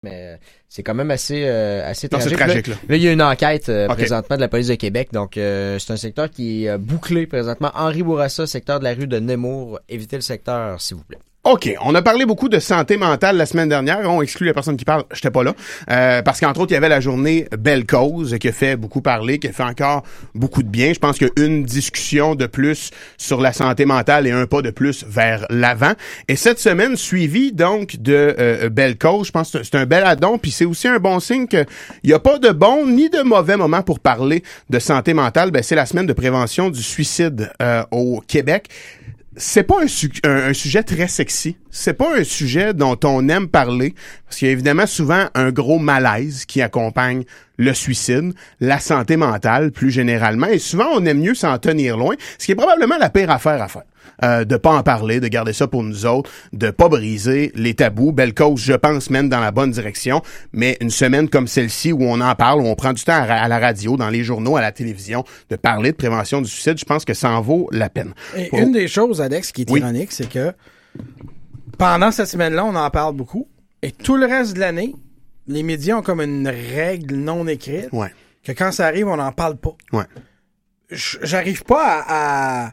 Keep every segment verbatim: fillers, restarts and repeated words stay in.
mais c'est quand même assez euh, assez non, tragique. C'est tragique là. là. Là, il y a une enquête euh, okay. présentement de la police de Québec, donc euh, c'est un secteur qui est euh, bouclé présentement. Henri Bourassa, secteur de la rue de Nemours. Évitez le secteur, s'il vous plaît. OK, on a parlé beaucoup de santé mentale la semaine dernière. On exclut la personne qui parle, j'étais pas là. Euh, parce qu'entre autres, il y avait la journée Belle Cause qui a fait beaucoup parler, qui a fait encore beaucoup de bien. Je pense qu'une discussion de plus sur la santé mentale et un pas de plus vers l'avant. Et cette semaine suivie donc de euh, Belle Cause, je pense que c'est un bel addon, puis c'est aussi un bon signe qu'il n'y a pas de bon ni de mauvais moment pour parler de santé mentale. Ben, c'est la semaine de prévention du suicide euh, au Québec. C'est pas un, su- un, un sujet très sexy. C'est pas un sujet dont on aime parler parce qu'il y a évidemment souvent un gros malaise qui accompagne le suicide, la santé mentale plus généralement. Et souvent, on aime mieux s'en tenir loin, ce qui est probablement la pire affaire à faire. Euh, de pas en parler, de garder ça pour nous autres, de pas briser les tabous. Belle Cause, je pense, mène dans la bonne direction. Mais une semaine comme celle-ci où on en parle, où on prend du temps à, à la radio, dans les journaux, à la télévision, de parler de prévention du suicide, je pense que ça en vaut la peine. Et pour... une des choses, Alex, qui est oui. ironique, c'est que pendant cette semaine-là, on en parle beaucoup. Et tout le reste de l'année, les médias ont comme une règle non écrite ouais. que quand ça arrive, on n'en parle pas. Ouais. J'arrive pas à... à...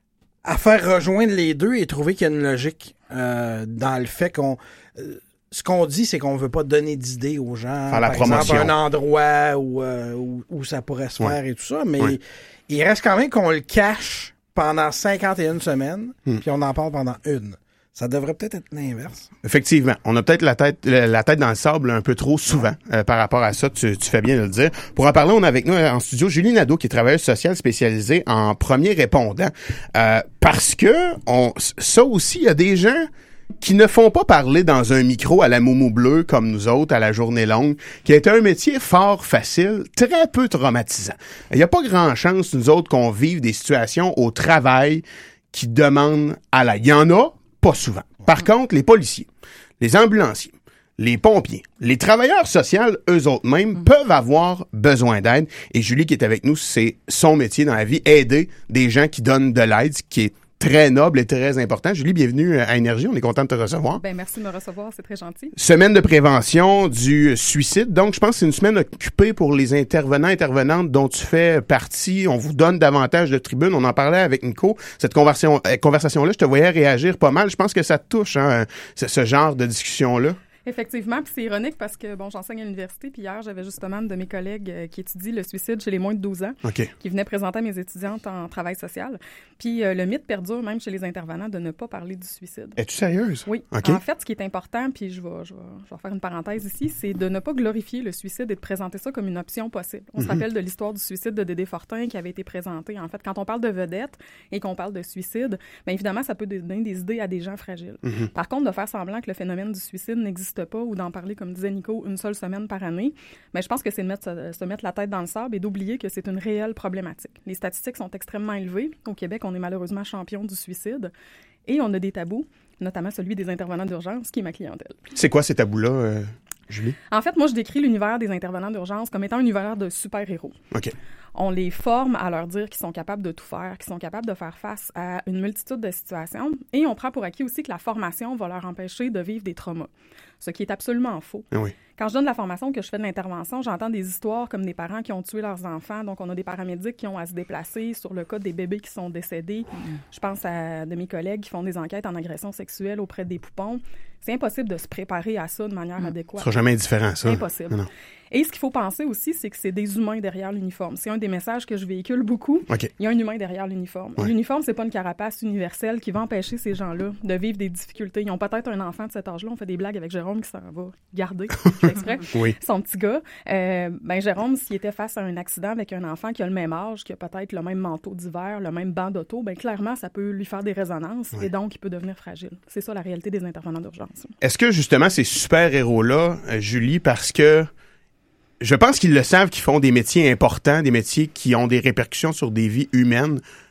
à faire rejoindre les deux et trouver qu'il y a une logique euh, dans le fait qu'on... Euh, ce qu'on dit, c'est qu'on veut pas donner d'idées aux gens. Faire la par promotion. exemple, un endroit où, euh, où, où ça pourrait se faire ouais. et tout ça, mais ouais. il reste quand même qu'on le cache pendant cinquante et une semaines, hmm. puis on en parle pendant une. Ça devrait peut-être être l'inverse. Effectivement. On a peut-être la tête la tête dans le sable un peu trop souvent euh, par rapport à ça. Tu, tu fais bien de le dire. Pour en parler, on a avec nous en studio Julie Nadeau, qui est travailleuse sociale spécialisée en premier répondant. Euh, parce que on, ça aussi, il y a des gens qui ne font pas parler dans un micro à la moumou bleue comme nous autres à la journée longue, qui est un métier fort facile, très peu traumatisant. Il n'y a pas grand chance, nous autres, qu'on vive des situations au travail qui demandent à l'aide. Il y en a, pas souvent. Par contre, les policiers, les ambulanciers, les pompiers, les travailleurs sociaux, eux autres mêmes, mmh. peuvent avoir besoin d'aide. Et Julie qui est avec nous, c'est son métier dans la vie, aider des gens qui donnent de l'aide, ce qui est très noble et très important. Julie, bienvenue à Énergie. On est content de te recevoir. Ben merci de me recevoir, c'est très gentil. Semaine de prévention du suicide. Donc, je pense que c'est une semaine occupée pour les intervenants, intervenantes dont tu fais partie. On vous donne davantage de tribunes. On en parlait avec Nico. Cette conversation, euh, conversation-là, je te voyais réagir pas mal. Je pense que ça te touche, hein, ce, ce genre de discussion-là. Effectivement, puis c'est ironique parce que, bon, j'enseigne à l'université, puis hier, j'avais justement une de mes collègues euh, qui étudie le suicide chez les moins de douze ans, okay. qui venait présenter à mes étudiantes en travail social. Puis euh, le mythe perdure même chez les intervenants de ne pas parler du suicide. Es-tu sérieuse? Oui. Okay. En fait, ce qui est important, puis je vais, je, vais, je vais faire une parenthèse ici, c'est de ne pas glorifier le suicide et de présenter ça comme une option possible. On mm-hmm. se rappelle de l'histoire du suicide de Dédé Fortin qui avait été présentée. En fait, quand on parle de vedette et qu'on parle de suicide, bien évidemment, ça peut donner des idées à des gens fragiles. Mm-hmm. Par contre, de faire semblant que le phénomène du suicide n'existe pas ou d'en parler, comme disait Nico, une seule semaine par année, mais je pense que c'est de mettre, se, se mettre la tête dans le sable et d'oublier que c'est une réelle problématique. Les statistiques sont extrêmement élevées. Au Québec, on est malheureusement champion du suicide et on a des tabous, notamment celui des intervenants d'urgence, qui est ma clientèle. C'est quoi ces tabous-là, euh, Julie? En fait, moi, je décris l'univers des intervenants d'urgence comme étant un univers de super-héros. OK. On les forme à leur dire qu'ils sont capables de tout faire, qu'ils sont capables de faire face à une multitude de situations et on prend pour acquis aussi que la formation va leur empêcher de vivre des traumas, ce qui est absolument faux. Oui. Quand je donne la formation, que je fais de l'intervention, j'entends des histoires comme des parents qui ont tué leurs enfants. Donc, on a des paramédics qui ont à se déplacer sur le cas des bébés qui sont décédés. Mmh. Je pense à de mes collègues qui font des enquêtes en agression sexuelle auprès des poupons. C'est impossible de se préparer à ça de manière mmh. adéquate. Ce sera jamais indifférent, ça. Impossible. Non. Et ce qu'il faut penser aussi, c'est que c'est des humains derrière l'uniforme. C'est un des messages que je véhicule beaucoup. Okay. Il y a un humain derrière l'uniforme. Ouais. L'uniforme, c'est pas une carapace universelle qui va empêcher ces gens-là de vivre des difficultés. Ils ont peut-être un enfant de cet âge-là. On fait des blagues avec Jérôme qui s'en va garder, je fais exprès, oui. son petit gars. Euh, ben Jérôme, s'il était face à un accident avec un enfant qui a le même âge, qui a peut-être le même manteau d'hiver, le même banc d'auto, ben clairement, ça peut lui faire des résonances ouais. et donc il peut devenir fragile. C'est ça la réalité des intervenants d'urgence. Est-ce que justement ces super-héros-là, euh, Julie, parce que je pense qu'ils le savent, qu'ils font des métiers importants, des métiers qui ont des répercussions sur des vies humaines,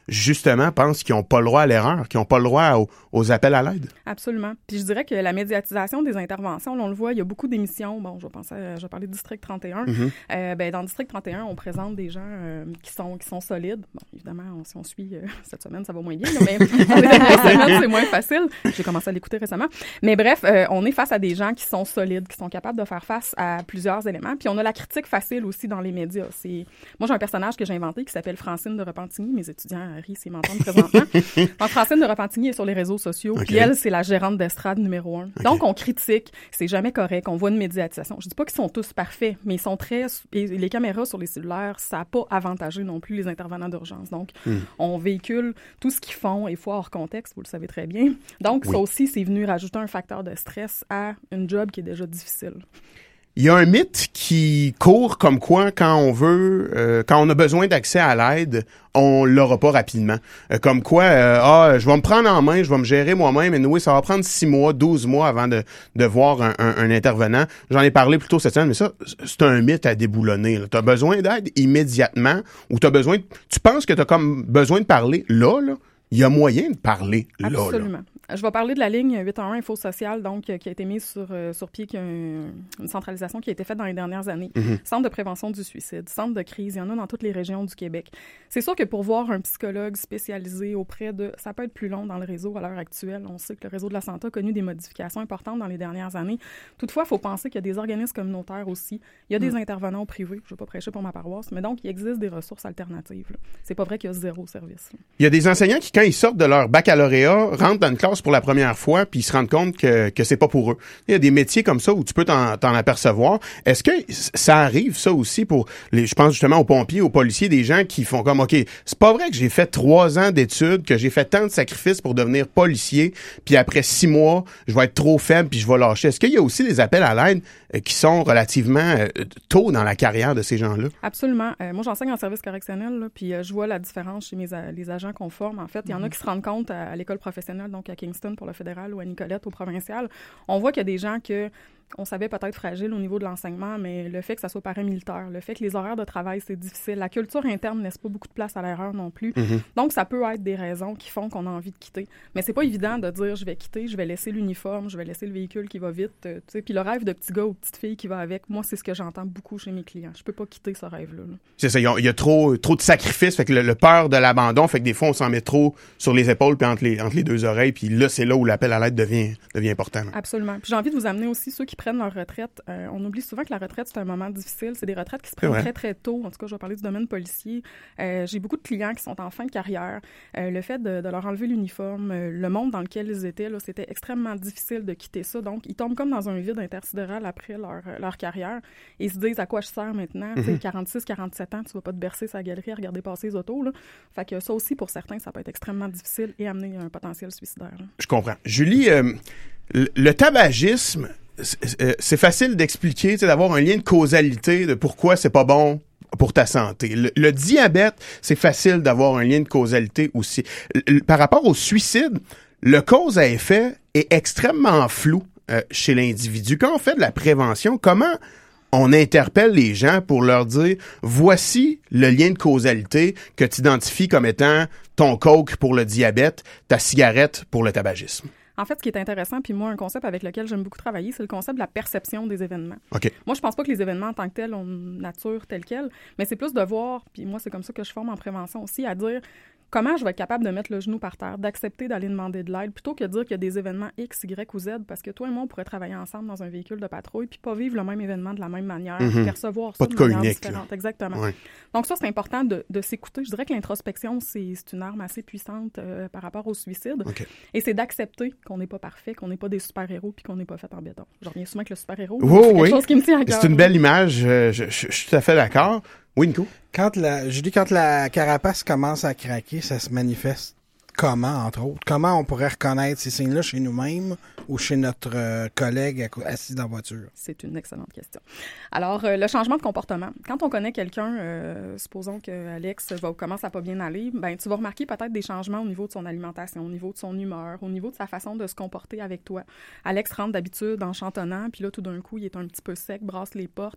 justement, pensent qu'ils n'ont pas le droit à l'erreur, qu'ils n'ont pas le droit aux, aux appels à l'aide? Absolument. Puis je dirais que la médiatisation des interventions, là, on le voit, il y a beaucoup d'émissions. Bon, je vais penser, à, je vais parler de District trente et un. Mm-hmm. Euh, ben, dans District trente et un, on présente des gens euh, qui sont qui sont solides. Bon, évidemment, on, si on suit euh, cette semaine, ça va moins bien, là, mais semaine, c'est moins facile. J'ai commencé à l'écouter récemment. Mais bref, euh, on est face à des gens qui sont solides, qui sont capables de faire face à plusieurs éléments. Puis on a la critique facile aussi dans les médias. C'est... Moi, j'ai un personnage que j'ai inventé qui s'appelle Francine de Repentigny. Mes étudiants rient s'ils m'entendent présentement. Donc, Francine de Repentigny est sur les réseaux sociaux. Okay. Puis elle, c'est la gérante d'estrade numéro un. Okay. Donc, on critique. C'est jamais correct. On voit une médiatisation. Je dis pas qu'ils sont tous parfaits, mais ils sont très... Et les caméras sur les cellulaires, ça n'a pas avantagé non plus les intervenants d'urgence. Donc, mm. on véhicule tout ce qu'ils font et fois hors contexte, vous le savez très bien. Donc, oui. ça aussi, c'est venu rajouter un facteur de stress à une job qui est déjà difficile. Il y a un mythe qui court comme quoi, quand on veut, euh, quand on a besoin d'accès à l'aide, on l'aura pas rapidement. Euh, comme quoi, euh, ah, je vais me prendre en main, je vais me gérer moi-même, et nous, ça va prendre six mois, douze mois avant de, de voir un, un, un intervenant. J'en ai parlé plus tôt cette semaine, mais ça, c'est un mythe à déboulonner. Tu as besoin d'aide immédiatement, ou t'as besoin, de, tu penses que tu as comme besoin de parler là, là. Il y a moyen de parler là. Absolument. Là. Je vais parler de la ligne huit un un Info Social, donc, qui a été mise sur, euh, sur pied, qui a un, une centralisation qui a été faite dans les dernières années. Mm-hmm. Centre de prévention du suicide, centre de crise, il y en a dans toutes les régions du Québec. C'est sûr que pour voir un psychologue spécialisé auprès de... Ça peut être plus long dans le réseau à l'heure actuelle. On sait que le réseau de la santé a connu des modifications importantes dans les dernières années. Toutefois, il faut penser qu'il y a des organismes communautaires aussi. Il y a des mm. intervenants privés. Je ne vais pas prêcher pour ma paroisse, mais donc, il existe des ressources alternatives. Là. C'est pas vrai qu'il y a zéro service. Là. Il y a des enseignants qui, quand ils sortent de leur baccalauréat, rentrent dans une classe pour la première fois, puis ils se rendent compte que, que c'est pas pour eux. Il y a des métiers comme ça où tu peux t'en, t'en apercevoir. Est-ce que ça arrive, ça aussi, pour les, je pense justement aux pompiers, aux policiers, des gens qui font comme, OK, c'est pas vrai que j'ai fait trois ans d'études, que j'ai fait tant de sacrifices pour devenir policier, puis après six mois, je vais être trop faible, puis je vais lâcher. Est-ce qu'il y a aussi des appels à l'aide euh, qui sont relativement euh, tôt dans la carrière de ces gens-là? Absolument. Euh, moi, j'enseigne en service correctionnel, là, puis euh, je vois la différence chez mes a- les agents qu'on forme. En fait, il y en a qui se rendent compte à, à l'école professionnelle, donc à Kingston pour le fédéral ou à Nicolette au provincial. On voit qu'il y a des gens que on savait peut-être fragile au niveau de l'enseignement, mais le fait que ça soit paramilitaire, le fait que les horaires de travail, c'est difficile, la culture interne ne laisse pas beaucoup de place à l'erreur non plus. Mm-hmm. Donc, ça peut être des raisons qui font qu'on a envie de quitter. Mais c'est pas évident de dire, je vais quitter, je vais laisser l'uniforme, je vais laisser le véhicule qui va vite. Euh, tu sais, puis le rêve de petit gars ou petite fille qui va avec, moi, c'est ce que j'entends beaucoup chez mes clients. Je peux pas quitter ce rêve-là. Là. C'est ça, il y a, il y a trop, trop de sacrifices, fait que le, le peur de l'abandon fait que des fois, on s'en met trop sur les épaules puis entre les, entre les deux oreilles, puis là, c'est là où l'appel à l'aide devient, devient important. Là. Absolument. Puis j'ai envie de vous amener aussi ceux qui prennent leur retraite. Euh, on oublie souvent que la retraite, c'est un moment difficile. C'est des retraites qui se prennent très, très tôt. En tout cas, je vais parler du domaine policier. Euh, j'ai beaucoup de clients qui sont en fin de carrière. Euh, le fait de, de leur enlever l'uniforme, euh, le monde dans lequel ils étaient, là, c'était extrêmement difficile de quitter ça. Donc, ils tombent comme dans un vide intersidéral après leur, leur carrière. Et ils se disent à quoi je sers maintenant. Mm-hmm. Tu sais, quarante-six, quarante-sept ans, tu vas pas te bercer sa galerie à regarder passer les autos. Là. Fait que ça aussi, pour certains, ça peut être extrêmement difficile et amener un potentiel suicidaire. Là. Je comprends. Julie, euh, le, le tabagisme, c'est facile d'expliquer, d'avoir un lien de causalité de pourquoi c'est pas bon pour ta santé. Le, le diabète, c'est facile d'avoir un lien de causalité aussi. Le, par rapport au suicide, le cause à effet est extrêmement flou euh, chez l'individu. Quand on fait de la prévention, comment on interpelle les gens pour leur dire voici le lien de causalité que tu identifies comme étant ton coke pour le diabète, ta cigarette pour le tabagisme? En fait, ce qui est intéressant, puis moi, un concept avec lequel j'aime beaucoup travailler, c'est le concept de la perception des événements. Okay. Moi, je pense pas que les événements en tant que tels ont une nature telle quelle, mais c'est plus de voir, puis moi, c'est comme ça que je forme en prévention aussi, à dire comment je vais être capable de mettre le genou par terre, d'accepter d'aller demander de l'aide, plutôt que de dire qu'il y a des événements X, Y ou Z, parce que toi et moi, on pourrait travailler ensemble dans un véhicule de patrouille, puis pas vivre le même événement de la même manière, mm-hmm. percevoir ça pas de, de manière unique, différente. Là. Exactement. Ouais. Donc ça, c'est important de, de s'écouter. Je dirais que l'introspection, c'est, c'est une arme assez puissante euh, par rapport au suicide. Okay. Et c'est d'accepter qu'on n'est pas parfait, qu'on n'est pas des super-héros, puis qu'on n'est pas fait en béton. Je reviens souvent avec le super-héros. Oh, c'est quelque oui. chose qui me tient à cœur. C'est une belle image. Je, je, je, je suis tout à fait d'accord. Oui, Nico? Quand la, je dis quand la carapace commence à craquer, ça se manifeste comment, entre autres? Comment on pourrait reconnaître ces signes-là chez nous-mêmes ou chez notre euh, collègue assis dans la voiture? C'est une excellente question. Alors, euh, le changement de comportement. Quand on connaît quelqu'un, euh, supposons que Alex va, commence à pas bien aller, ben tu vas remarquer peut-être des changements au niveau de son alimentation, au niveau de son humeur, au niveau de sa façon de se comporter avec toi. Alex rentre d'habitude en chantonnant, puis là, tout d'un coup, il est un petit peu sec, brasse les portes.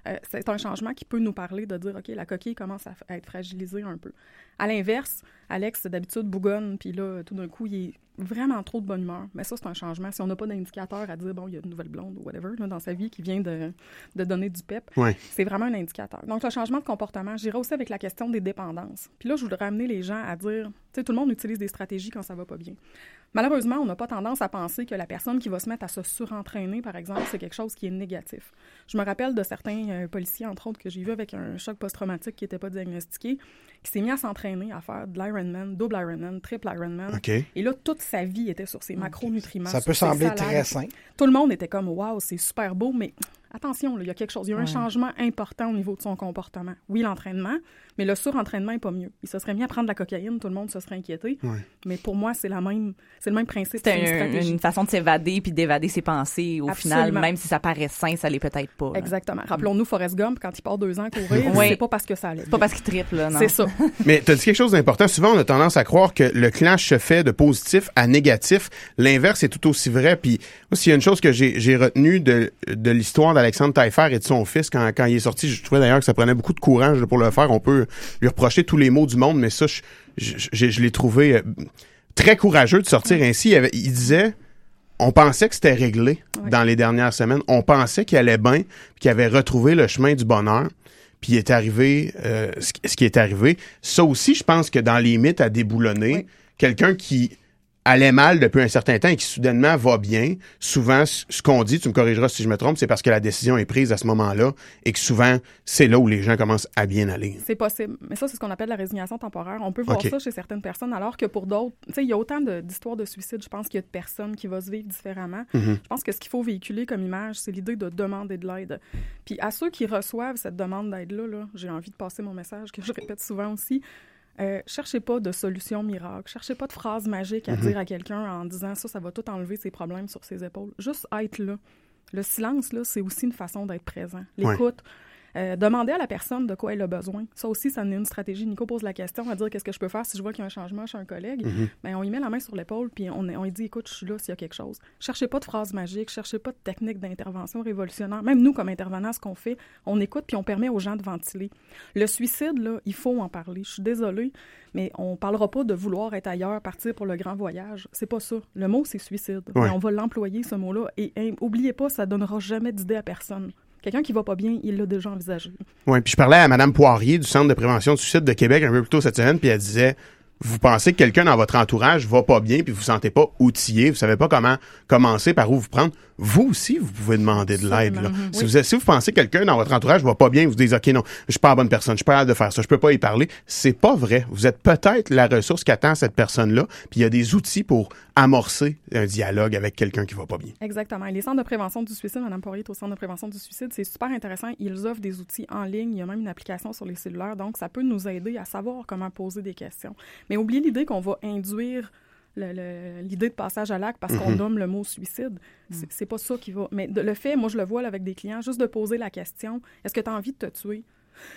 euh, c'est un changement qui peut nous parler de dire, OK, la coquille commence à, f- à être fragilisée un peu. À l'inverse, Alex, d'habitude, bougonne, puis là, tout d'un coup, il est vraiment trop de bonne humeur. Mais ça, c'est un changement. Si on n'a pas d'indicateur à dire, bon, il y a une nouvelle blonde ou whatever là, dans sa vie qui vient de, de donner du pep, Ouais. c'est vraiment un indicateur. Donc, le changement de comportement, j'irai aussi avec la question des dépendances. Puis là, je voudrais amener les gens à dire, tu sais, tout le monde utilise des stratégies quand ça va pas bien. Malheureusement, on n'a pas tendance à penser que la personne qui va se mettre à se surentraîner, par exemple, c'est quelque chose qui est négatif. Je me rappelle de certains euh, policiers, entre autres, que j'ai vu avec un choc post-traumatique qui n'était pas diagnostiqué, qui s'est mis à s'entraîner à faire de l'Ironman, double Ironman, triple Ironman. OK. Et là, toute sa vie était sur ses macronutriments. Ça sur peut ses sembler salades. très sain. Tout le monde était comme « Wow, c'est super beau », mais attention, là, il y a quelque chose. Il y a un Ouais. changement important au niveau de son comportement. Oui, l'entraînement, mais le surentraînement n'est pas mieux. Il se serait mis à prendre de la cocaïne, tout le monde se serait inquiété. Ouais. Mais pour moi, c'est la même, c'est le même principe. C'était c'est une un- stratégie. une façon de s'évader puis d'évader ses pensées. Au Absolument. final, même si ça paraît sain, ça l'est peut-être pas. là. Exactement. Rappelons-nous Forrest Gump, quand il part deux ans courir, Oui. c'est pas parce que ça allait. C'est pas parce qu'il triple, là, non? C'est ça. Mais tu as dit quelque chose d'important. Souvent, on a tendance à croire que le clash se fait de positif à négatif. L'inverse est tout aussi vrai. Puis, moi, s'il y a une chose que j'ai, j'ai retenue de, de l'histoire d'Alexandre Taillefer et de son fils quand, quand il est sorti, je trouvais d'ailleurs que ça prenait beaucoup de courage là, pour le faire. On peut lui reprocher tous les maux du monde, mais ça, je, je, je, je l'ai trouvé euh, très courageux de sortir ainsi. Il, avait- il disait... On pensait que c'était réglé Ouais. dans les dernières semaines. On pensait qu'il allait bien, puis qu'il avait retrouvé le chemin du bonheur. Puis il est arrivé euh, ce, qui- ce qui est arrivé. Ça aussi, je pense que dans les mythes à déboulonner, Oui. quelqu'un qui allait mal depuis un certain temps et qui soudainement va bien, souvent, ce ce qu'on dit, tu me corrigeras si je me trompe, c'est parce que la décision est prise à ce moment-là et que souvent, c'est là où les gens commencent à bien aller. C'est possible. Mais ça, c'est ce qu'on appelle la résignation temporaire. On peut voir OK. ça chez certaines personnes, alors que pour d'autres, tu sais, il y a autant de- d'histoires de suicide, je pense qu'il y a de personnes qui vont se vivre différemment. Mhm. Je pense que ce qu'il faut véhiculer comme image, c'est l'idée de demander de l'aide. Puis à ceux qui reçoivent cette demande d'aide-là, là, j'ai envie de passer mon message que je répète souvent aussi. Euh, cherchez pas de solution miracle. Cherchez pas de phrase magique à Mhm. dire à quelqu'un en disant ça, ça va tout enlever ses problèmes sur ses épaules. Juste être là. Le silence, là, c'est aussi une façon d'être présent. L'écoute. Euh, demander à la personne de quoi elle a besoin. Ça aussi, ça en est une stratégie. Nico pose la question à dire qu'est-ce que je peux faire si je vois qu'il y a un changement chez un collègue. Mhm. Ben, on y met la main sur l'épaule puis on, on lui dit écoute, je suis là s'il y a quelque chose. Cherchez pas de phrases magiques, cherchez pas de techniques d'intervention révolutionnaire. Même nous, comme intervenants, ce qu'on fait, on écoute puis on permet aux gens de ventiler. Le suicide, là, il faut en parler. Je suis désolée, mais on parlera pas de vouloir être ailleurs, partir pour le grand voyage. C'est pas ça. Le mot, c'est suicide. Ouais. Mais on va l'employer, ce mot-là. Et, et oubliez pas, ça donnera jamais d'idée à personne. Quelqu'un qui va pas bien, il l'a déjà envisagé. Oui, puis je parlais à Mme Poirier du Centre de prévention du suicide de Québec un peu plus tôt cette semaine, puis elle disait vous pensez que quelqu'un dans votre entourage va pas bien, puis vous vous sentez pas outillé, vous savez pas comment commencer, par où vous prendre. Vous aussi, vous pouvez demander de l'aide. Là. Absolument. Si, Oui. vous, si vous pensez que quelqu'un dans votre entourage va pas bien, vous vous dites, OK, non, je suis pas la bonne personne, je suis pas capable de faire ça, je peux pas y parler. C'est pas vrai. Vous êtes peut-être la ressource qu'attend cette personne-là, puis il y a des outils pour amorcer un dialogue avec quelqu'un qui va pas bien. Exactement. Et les centres de prévention du suicide, Mme Poirier est au centre de prévention du suicide, c'est super intéressant. Ils offrent des outils en ligne. Il y a même une application sur les cellulaires. Donc, ça peut nous aider à savoir comment poser des questions. Mais oubliez l'idée qu'on va induire le- le- l'idée de passage à l'acte parce qu'on Mhm. nomme le mot suicide. C'est c'est pas ça qui va... Mais de- le fait, moi, je le vois là, avec des clients, juste de poser la question, est-ce que tu as envie de te tuer?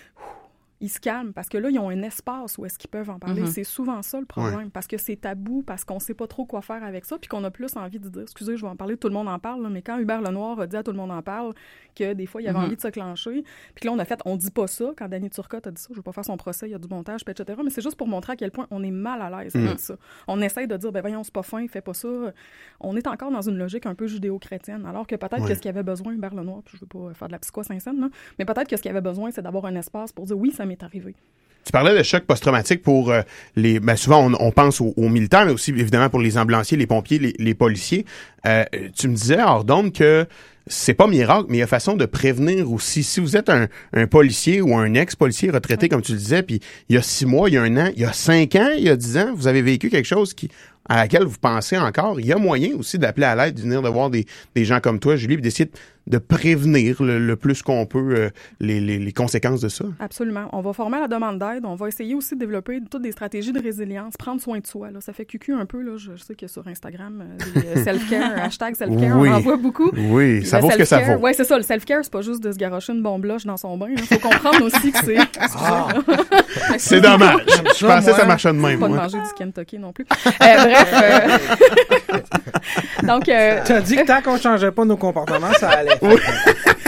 Ils se calment parce que là, ils ont un espace où est-ce qu'ils peuvent en parler. Mhm. C'est souvent ça le problème, parce que c'est tabou, parce qu'on sait pas trop quoi faire avec ça, puis qu'on a plus envie de dire, excusez, je vais en parler, tout le monde en parle, là, mais quand Hubert Lenoir a dit à tout le monde en parle que des fois, il avait Mhm. envie de se clencher, puis que là, on a fait, on dit pas ça, quand Danny Turcotte a dit ça, je veux pas faire son procès, il y a du montage, puis et cetera, mais c'est juste pour montrer à quel point on est mal à l'aise Mhm. avec ça. On essaye de dire, ben voyons, c'est pas fin, fais pas ça. On est encore dans une logique un peu judéo-chrétienne, alors que peut-être Ouais. que ce qu'il avait besoin, Hubert Lenoir, puis je veux pas faire de la psycho Saint-Saëns, là, mais peut-être que ce qu'il avait besoin, c'est d'avoir un espace pour dire, oui, ça m'est arrivé. Tu parlais de choc post-traumatique pour euh, les... Ben souvent, on, on pense aux, aux militaires, mais aussi, évidemment, pour les ambulanciers, les pompiers, les, les policiers. Euh, tu me disais, hors d'onde, que c'est pas miracle, mais il y a façon de prévenir aussi. Si vous êtes un, un policier ou un ex-policier retraité, Oui. comme tu le disais, puis il y a six mois, il y a un an, il y a cinq ans, il y a dix ans, vous avez vécu quelque chose qui à laquelle vous pensez encore, il y a moyen aussi d'appeler à l'aide, de venir de voir des, des gens comme toi, Julie, puis d'essayer de, de prévenir le, le plus qu'on peut euh, les, les, les conséquences de ça. Absolument. On va former à la demande d'aide. On va essayer aussi de développer toutes des stratégies de résilience, prendre soin de soi. Là. Ça fait cucu un peu. Là. Je, je sais que sur Instagram, euh, des euh, self-care, hashtag self-care, Oui. on en voit beaucoup. Oui, ça vaut ce que ça vaut. Oui, c'est ça. Le self-care, c'est pas juste de se garrocher une bombe blush dans son bain. Il faut comprendre aussi que c'est... Ah. C'est dommage. Je ça, pensais que ça moi. marchait de même, Pas de moi. manger du Kentucky non plus. Euh, bref. euh, Donc, euh, Tu as dit que tant qu'on changeait pas nos comportements, ça allait. Oui.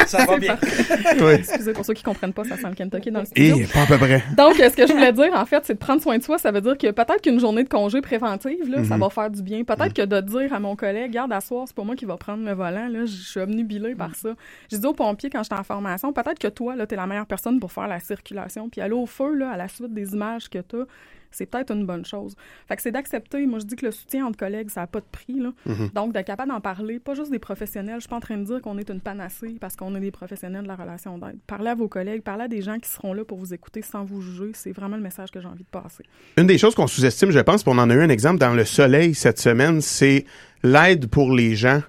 Ça va bien. Oui. Excusez pour ceux qui comprennent pas, ça sent le Kentucky dans le studio. Et pas à peu près. Donc, ce que je voulais dire, en fait, c'est de prendre soin de soi. Ça veut dire que peut-être qu'une journée de congé préventive, là, Mm-hmm. ça va faire du bien. Peut-être Mm-hmm. que de dire à mon collègue, garde à soir, c'est pas moi qui va prendre le volant, là, je suis obnubilée par ça. J'ai dit aux pompiers quand j'étais en formation, peut-être que toi, là, t'es la meilleure personne pour faire la circulation. Puis aller au feu, là, à la suite des images que t'as, c'est peut-être une bonne chose. Fait que c'est d'accepter. Moi, je dis que le soutien entre collègues, ça n'a pas de prix, là. Mm-hmm. Donc, d'être capable d'en parler, pas juste des professionnels. Je suis pas en train de dire qu'on est une panacée parce qu'on est des professionnels de la relation d'aide. Parlez à vos collègues, parlez à des gens qui seront là pour vous écouter sans vous juger. C'est vraiment le message que j'ai envie de passer. Une des choses qu'on sous-estime, je pense, puis on en a eu un exemple dans Le Soleil cette semaine, c'est l'aide pour les gens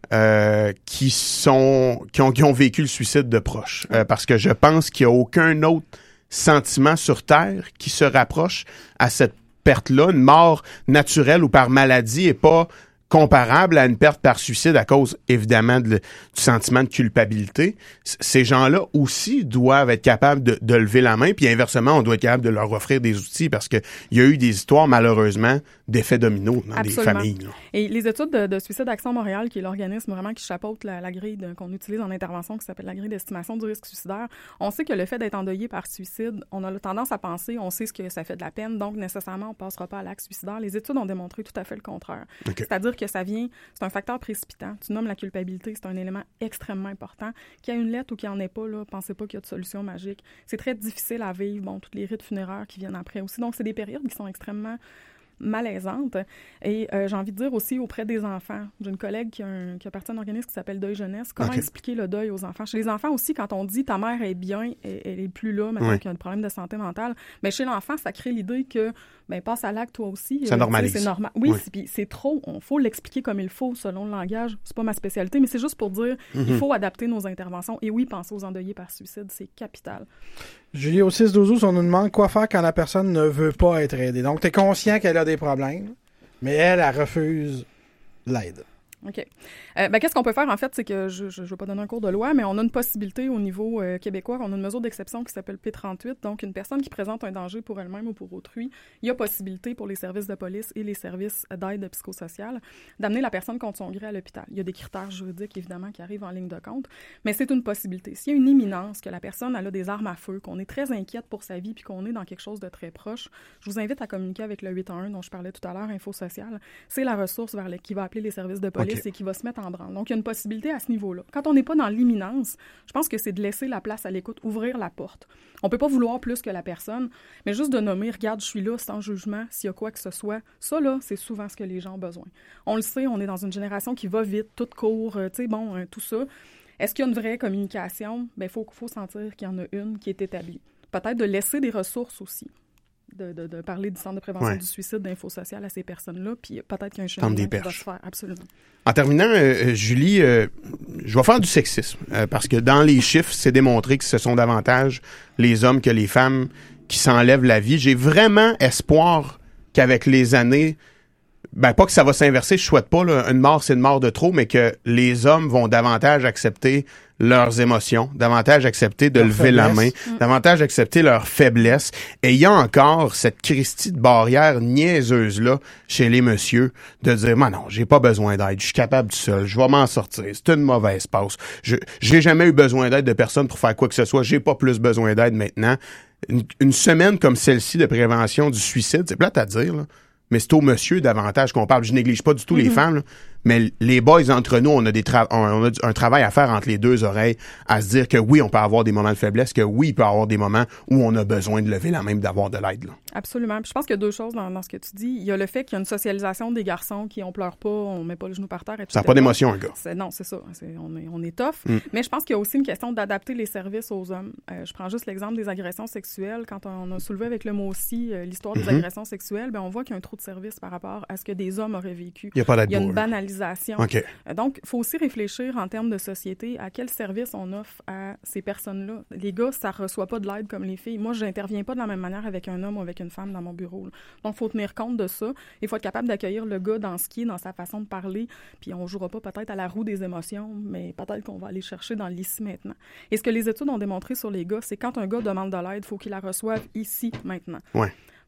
euh, qui sont qui ont, qui ont vécu le suicide de proches. Euh, parce que je pense qu'il n'y a aucun autre sentiment sur Terre qui se rapproche à cette perte-là. Une mort naturelle ou par maladie est pas comparable à une perte par suicide à cause, évidemment, de, du sentiment de culpabilité. C- ces gens-là aussi doivent être capables de, de lever la main, puis inversement, on doit être capable de leur offrir des outils parce que il y a eu des histoires, malheureusement, d'effets dominos dans Absolument. des familles. Là. Et les études de, de Suicide Action Montréal, qui est l'organisme vraiment qui chapeaute la, la grille de, qu'on utilise en intervention, qui s'appelle la grille d'estimation du risque suicidaire, on sait que le fait d'être endeuillé par suicide, on a tendance à penser, on sait ce que ça fait de la peine, donc nécessairement, on ne passera pas à l'acte suicidaire. Les études ont démontré tout à fait le contraire. Okay. C'est-à-dire que ça vient, c'est un facteur précipitant. Tu nommes la culpabilité, c'est un élément extrêmement important. Qu'il y ait une lettre ou qu'il n'y en ait pas, là, pensez pas qu'il y a de solution magique. C'est très difficile à vivre, bon, tous les rites funéraires qui viennent après aussi. Donc, c'est des périodes qui sont extrêmement malaisante. Et euh, j'ai envie de dire aussi auprès des enfants. J'ai une collègue qui a, un, qui a parti d'un organisme qui s'appelle Deuil Jeunesse. Comment okay. expliquer le deuil aux enfants? Chez les enfants aussi, quand on dit ta mère est bien, elle, elle est plus là, maintenant oui. qu'il y a un problème de santé mentale, mais chez l'enfant, ça crée l'idée que ben passe à l'acte toi aussi. Ça euh, normalise. C'est normal. Oui, oui. c'est, puis c'est trop. Il faut l'expliquer comme il faut selon le langage. C'est pas ma spécialité, mais c'est juste pour dire mm-hmm. il faut adapter nos interventions. Et oui, penser aux endeuillés par suicide, c'est capital. Julie, au six douze août, on nous demande quoi faire quand la personne ne veut pas être aidée. Donc, tu es conscient qu'elle a des problèmes, mais elle, elle refuse l'aide. OK. Euh, ben, qu'est-ce qu'on peut faire, en fait, c'est que je ne veux pas donner un cours de loi, mais on a une possibilité au niveau euh, québécois, on a une mesure d'exception qui s'appelle P trente-huit, donc une personne qui présente un danger pour elle-même ou pour autrui, il y a possibilité pour les services de police et les services d'aide psychosociale d'amener la personne contre son gré à l'hôpital. Il y a des critères juridiques, évidemment, qui arrivent en ligne de compte, mais c'est une possibilité. S'il y a une imminence, que la personne elle a des armes à feu, qu'on est très inquiète pour sa vie puis qu'on est dans quelque chose de très proche, je vous invite à communiquer avec le huit un un dont je parlais tout à l'heure, Info Sociale. C'est la ressource vers les, qui va appeler les services de police okay. et qui va se mettre en branle. Donc, il y a une possibilité à ce niveau-là. Quand on n'est pas dans l'imminence, je pense que c'est de laisser la place à l'écoute, ouvrir la porte. On peut pas vouloir plus que la personne, mais juste de nommer, regarde, je suis là sans jugement, s'il y a quoi que ce soit. Ça, là, c'est souvent ce que les gens ont besoin. On le sait, on est dans une génération qui va vite, tout court, euh, tu sais, bon, euh, tout ça. Est-ce qu'il y a une vraie communication? Bien, il faut, faut sentir qu'il y en a une qui est établie. Peut-être de laisser des ressources aussi. De, de, de parler du Centre de prévention ouais. du suicide d'Info Sociale à ces personnes-là, puis peut-être qu'il y a un cheminement qui va se faire, absolument. En terminant, euh, Julie, euh, je vais faire du sexisme, euh, parce que dans les chiffres, c'est démontré que ce sont davantage les hommes que les femmes qui s'enlèvent la vie. J'ai vraiment espoir qu'avec les années, ben pas que ça va s'inverser, je souhaite pas, là, une mort c'est une mort de trop, mais que les hommes vont davantage accepter leurs émotions, davantage accepter de leur lever faiblesse. La main, mm. davantage accepter leur faiblesse. Et il y a encore cette Christie de barrière niaiseuse-là chez les messieurs de dire, moi non, j'ai pas besoin d'aide, je suis capable tout seul, je vais m'en sortir, c'est une mauvaise passe. Je, j'ai jamais eu besoin d'aide de personne pour faire quoi que ce soit, j'ai pas plus besoin d'aide maintenant. Une, une semaine comme celle-ci de prévention du suicide, c'est plate à dire, là. Mais c'est aux monsieur davantage qu'on parle. Je néglige pas du tout mm-hmm. les femmes, là, mais les boys entre nous, on a des tra- on a un travail à faire entre les deux oreilles, à se dire que oui, on peut avoir des moments de faiblesse, que oui, il peut y avoir des moments où on a besoin de lever la main, d'avoir de l'aide. Là. Absolument. Puis je pense qu'il y a deux choses dans, dans ce que tu dis. Il y a le fait qu'il y a une socialisation des garçons qui on pleure pas, on met pas le genou par terre, et cetera. Ça n'a pas d'émotion, un gars. C'est, non, c'est ça. C'est, on est, on est tough. Mm. Mais je pense qu'il y a aussi une question d'adapter les services aux hommes. Euh, je prends juste l'exemple des agressions sexuelles. Quand on a soulevé avec le mot aussi euh, l'histoire des mm-hmm. agressions sexuelles, ben on voit qu'il y a un trou de service par rapport à ce que des hommes auraient vécu. Il y a pas d'aide. Il y a une banalisation. Okay. Donc, il faut aussi réfléchir en termes de société à quel service on offre à ces personnes-là. Les gars, ça ne reçoit pas de l'aide comme les filles. Moi, je n'interviens pas de la même manière avec un homme ou avec une femme dans mon bureau. Là. Donc, il faut tenir compte de ça. Il faut être capable d'accueillir le gars dans ce qui est, dans sa façon de parler. Puis, on ne jouera pas peut-être à la roue des émotions, mais peut-être qu'on va aller chercher dans l'ici maintenant. Et ce que les études ont démontré sur les gars, c'est quand un gars demande de l'aide, il faut qu'il la reçoive ici maintenant. Ouais.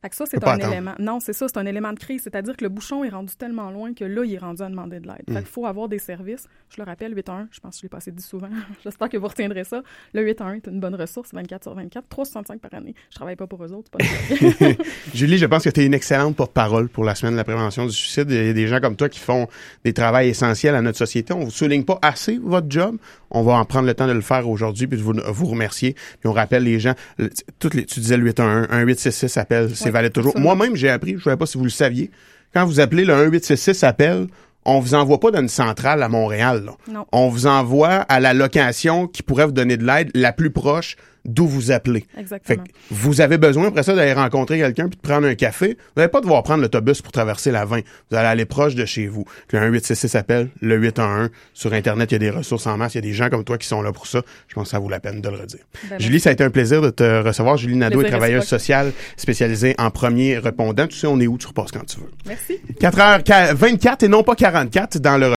Fait que ça, c'est Faut pas un attendre. élément. Non, c'est ça, c'est un élément de crise. C'est-à-dire que le bouchon est rendu tellement loin que là, il est rendu à demander de l'aide. Mm. Fait qu'il faut avoir des services. Je le rappelle, huit un un, je pense que je l'ai passé dit souvent. J'espère que vous retiendrez ça. Le huit un un est une bonne ressource, vingt-quatre sur vingt-quatre, trois cent soixante-cinq par année. Je travaille pas pour eux autres, c'est pas une Julie, je pense que tu es une excellente porte-parole pour la semaine de la prévention du suicide. Il y a des gens comme toi qui font des travaux essentiels à notre société. On vous souligne pas assez votre job. On va en prendre le temps de le faire aujourd'hui puis de vous, vous remercier. Puis on rappelle les gens, le- toutes les, tu disais le huit un un, un huit six six appelle, c'est Ouais, valide toujours. absolument. Moi-même, j'ai appris, je savais pas si vous le saviez, quand vous appelez le un huit six six appelle, on vous envoie pas dans une centrale à Montréal, là. Non. On vous envoie à la location qui pourrait vous donner de l'aide la plus proche d'où vous appelez. Fait Exactement. que vous avez besoin, après ça, d'aller rencontrer quelqu'un puis de prendre un café. Vous n'allez pas devoir prendre l'autobus pour traverser la vingt. Vous allez aller proche de chez vous. Le un huit six six appelle, le huit un un. Sur Internet, il y a des ressources en masse. Il y a des gens comme toi qui sont là pour ça. Je pense que ça vaut la peine de le redire. Ben, Julie, ça a été un plaisir de te recevoir. Julie Nadeau est Plaisir travailleuse réciproque. sociale spécialisée en premier répondant. Tu sais, on est où? Tu repasses quand tu veux. Merci. quatre heures vingt-quatre et non pas quarante-quatre dans le